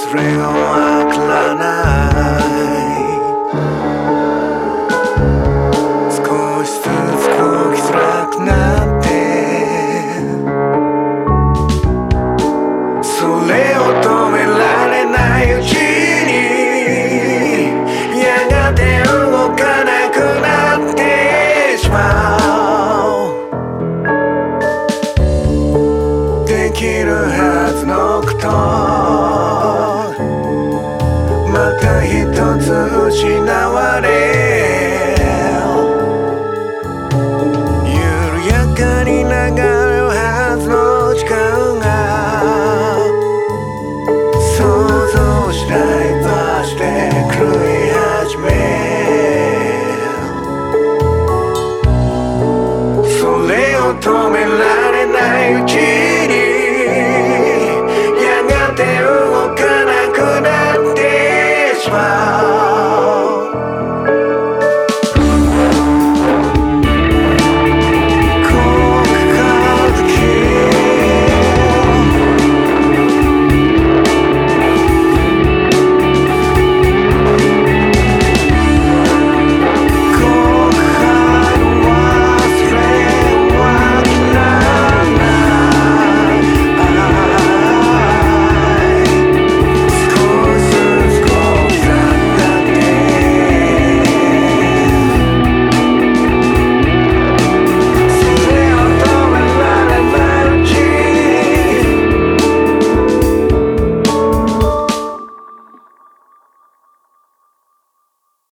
それがわからない少しずつ動きづらくなってそれを止められないうちにやがて動かなくなってしまうできるはずのことまた一つ失われ